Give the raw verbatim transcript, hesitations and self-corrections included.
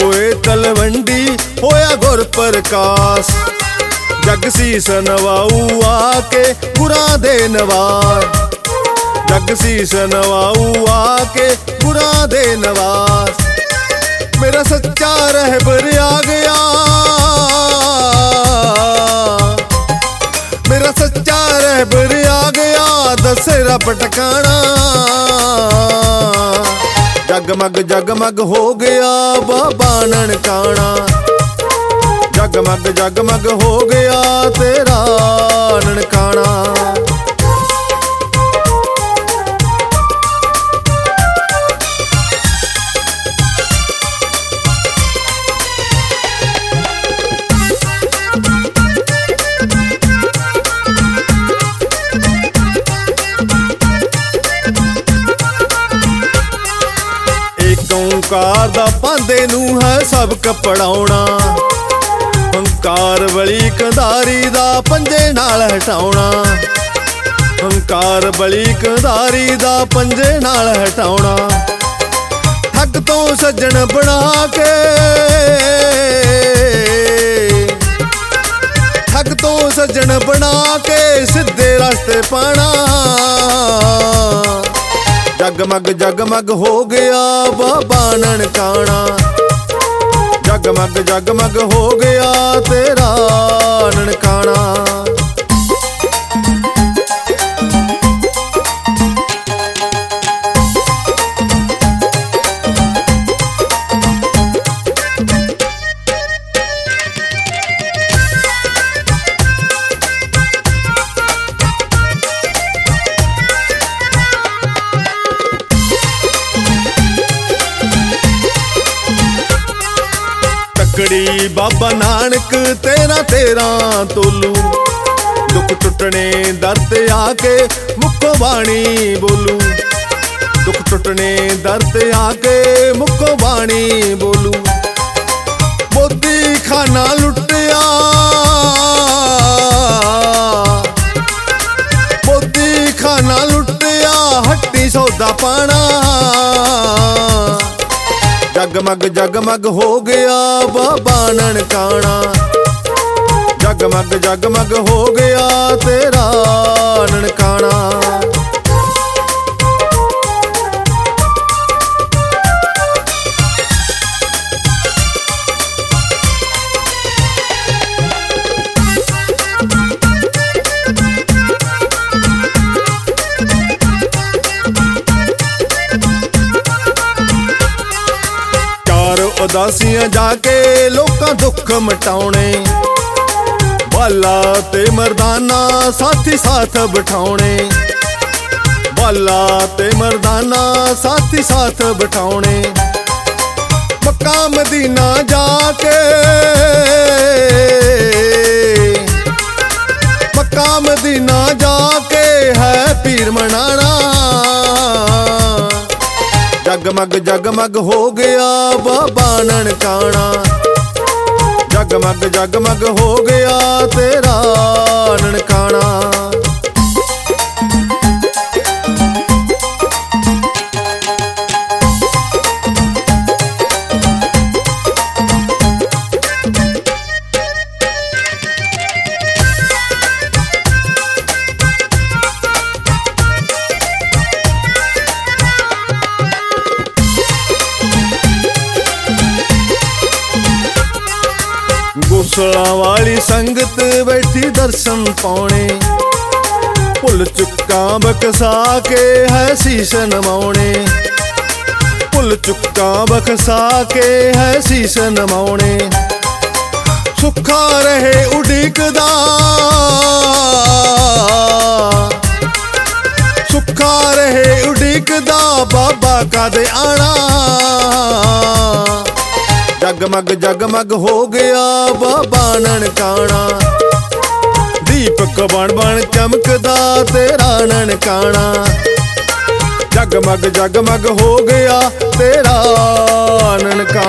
होए तलवंडी होया गुर प्रकाश। जग सीस नवाऊ आके गुरां दे नवार। जग सीस नवाऊ आके गुरां दे नवास। मेरा सच्चा रहबर आ गया, मेरा सच्चा रहबर आ गया, दसे रब टकाना। जगमग जगमग हो गया बाबा ननकाना। जगमग जगमग हो गया तेरा ननकाना। ओंकार दा पांदे नू है सबक पढ़ाउणा। हंकार बली कंधारी दा पंजे नाल हटाउणा। हंकार बली कंधारी दा पंजे नाल हटाउणा। ठग तो सज्जन बना के, ठग तो सज्जन बना के सीधे रास्ते पाना। जगमग जगमग हो गया बाबा ननकाना। जगमग जगमग हो गया तेरा ननकाना। तकड़ी बाबा नानक तेरा तेरा तोलू। दुख टुटने दर ते आके मुक्को बाणी बोलू। दुख टुटने दर ते आके मुक्को बाणी बोलू। मोदी खाना लुटिया, मोदी खाना लुटिया, हट्टी सौदा पाना। जगमग जगमग हो गया बाबा ननकाना। जगमग जगमग हो गया तेरा ननकाना। उदासियां जाके लोकां दुख मटाउणे। बाला ते मरदाना साथी साथ बिठाउणे। बाला ते मरदाना साथी साथ बिठाउणे। मक्का मदीना जाके, मक्का मदीना जाके है पीर मनाना। जगमग जगमग हो गया बाबा ननकाना। जगमग जगमग हो गया तेरा ननकाना। गुसला वाली संगत बैठी दर्शन पाने। भुल चुका बकसा के है शीश नमाउने। भुल चुका बकसा के है शीश नमाउने। सुखा रहे उड़ीकदा, सुखा रहे उड़ीकदा, बाबा का दे आना। जगमग जगमग हो गया बाबा ननकाना। दीपक बन बन चमकदा तेरा ननकाना। जगमग जगमग हो गया तेरा ननकाना।